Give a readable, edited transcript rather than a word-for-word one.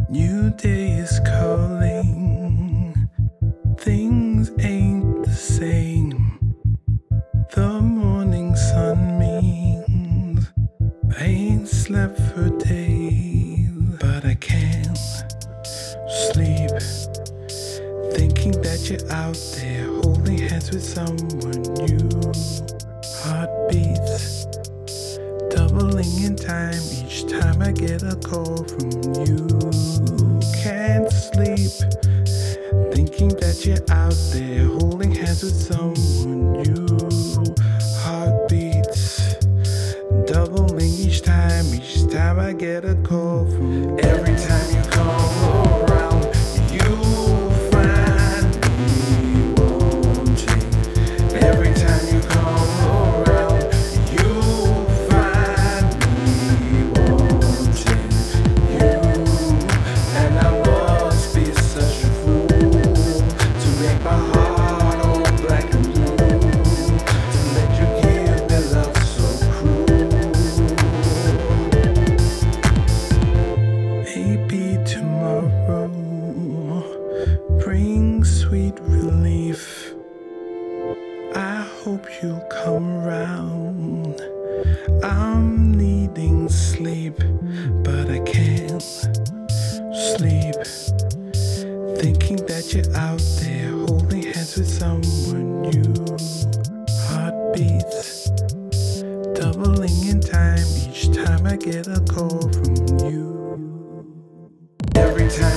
New day is calling, things ain't the same. The morning sun means I ain't slept for days, but I can't sleep, thinking that you're out there holding hands with someone new. Heartbeats doubling in time each time I get a call from you. Can't sleep, thinking that you're out there holding hands with someone new. Heartbeats doubling each time I get a call from. Every time you come around, you find me wanting. Every time you come around, you find me wanting you. And I must be such a fool to make my heart all black and blue, to let you give me love so cruel. Maybe tomorrow brings sweet relief. I hope you'll come round. I'm needing sleep, but I can't sleep, thinking that you're out there holding hands with someone new. Heartbeats doubling in time each time I get a call from you. Every time